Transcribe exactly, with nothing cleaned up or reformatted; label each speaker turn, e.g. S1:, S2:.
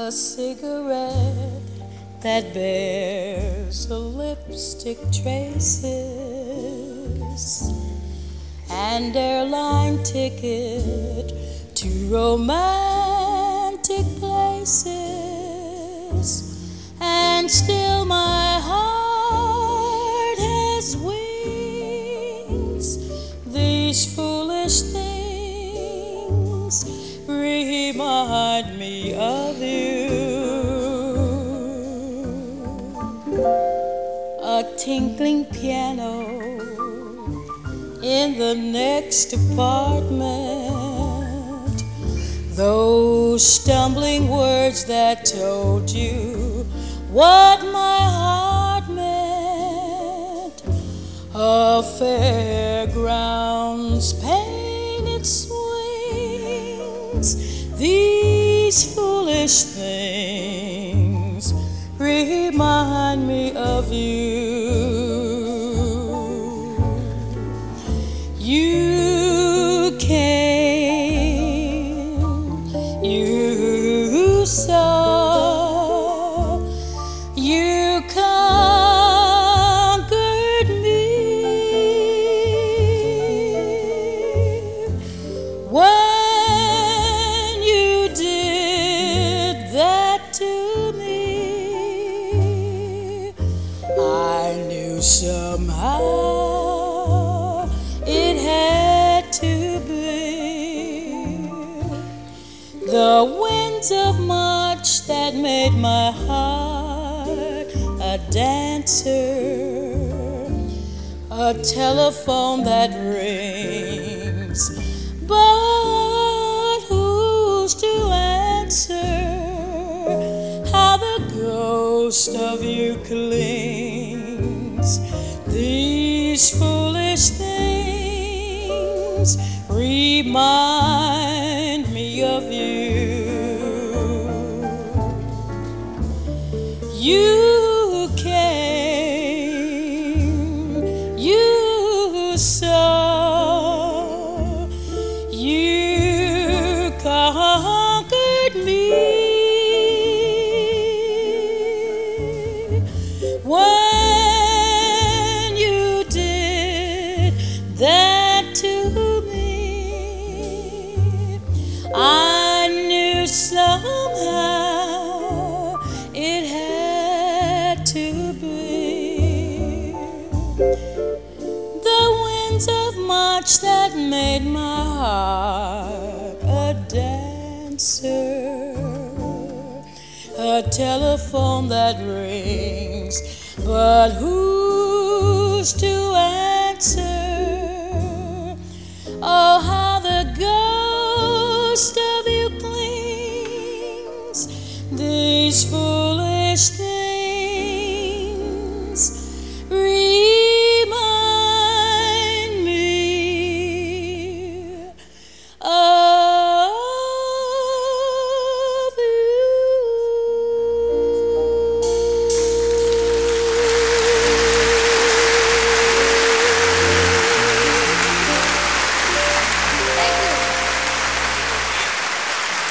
S1: a cigarette that bears the lipstick traces, and airline ticket to romantic places, and still my heart has wings. These foolish things remind me of you. A tinkling piano in the next apartment, those stumbling words that told you what my heart meant, a fairground's painted swings. These foolish things remind me of you. You came, you saw, you conquered me. When you did that to me, I knew somehow it had to be the winds of March that made my heart a dancer, a telephone that rings, but who's to answer? How the ghost of you clings. These foolish things remind me of you. You came, you saw, you conquered me. When you did that to me, I knew somehow it had to be the winds of March that made my heart a dancer, a telephone that rings, but who's to